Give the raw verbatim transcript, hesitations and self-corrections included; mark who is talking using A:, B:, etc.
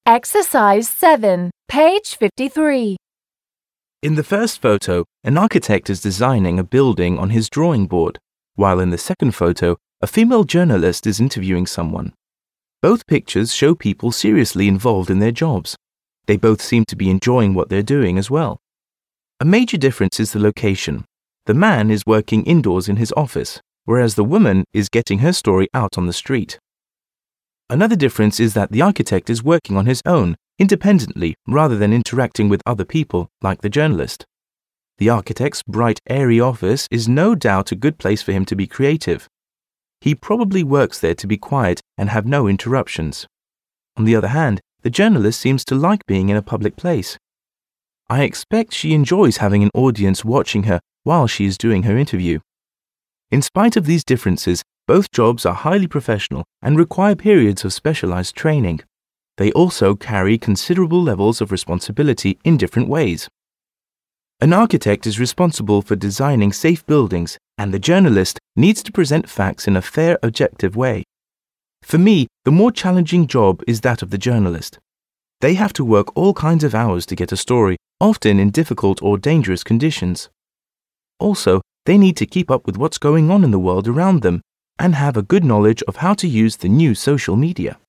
A: Exercise seven, page fifty-three.
B: In the first photo, an architect is designing a building on his drawing board, while in the second photo, a female journalist is interviewing someone. Both pictures show people seriously involved in their jobs. They both seem to be enjoying what they're doing as well. A major difference is the location. The man is working indoors in his office, whereas the woman is getting her story out on the street. Another difference is that the architect is working on his own, independently, rather than interacting with other people, like the journalist. The architect's bright, airy office is no doubt a good place for him to be creative. He probably works there to be quiet and have no interruptions. On the other hand, the journalist seems to like being in a public place. I expect she enjoys having an audience watching her while she is doing her interview. In spite of these differences, both jobs are highly professional and require periods of specialized training. They also carry considerable levels of responsibility in different ways. An architect is responsible for designing safe buildings, and the journalist needs to present facts in a fair, objective way. For me, the more challenging job is that of the journalist. They have to work all kinds of hours to get a story, often in difficult or dangerous conditions. Also, they need to keep up with what's going on in the world around them and have a good knowledge of how to use the new social media.